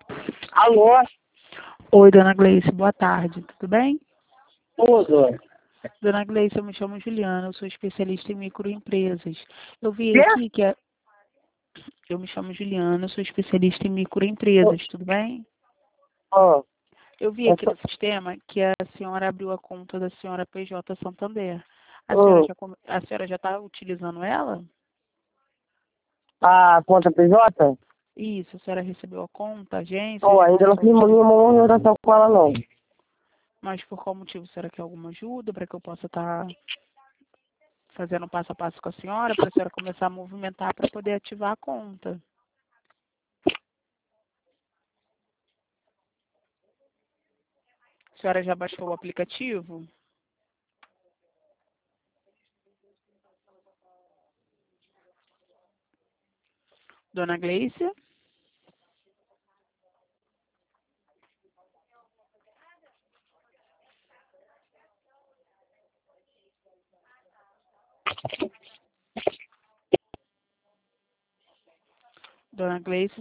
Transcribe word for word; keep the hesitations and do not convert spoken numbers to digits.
Alô? Oi, dona Gleice, boa tarde, tudo bem? Tudo. Dona Gleice, eu me chamo Juliana, eu sou especialista em microempresas. Eu vi Quê? aqui que a... eu me chamo Juliana, eu sou especialista em microempresas, tudo bem? Ó, Eu vi eu aqui sou... no sistema que a senhora abriu a conta da senhora P J Santander. A senhora Hum, já come- a senhora já está utilizando ela? a conta P J? Isso, a senhora recebeu a conta, a agência, Ó, já ainda não começou a fiz utilizar. nenhuma movimentação com ela, não. Mas por qual motivo? Será que é alguma ajuda para que eu possa estar fazendo passo a passo com a senhora, para a senhora começar a movimentar para poder ativar a conta? A senhora já baixou o aplicativo? Dona Gleice? Dona Gleice,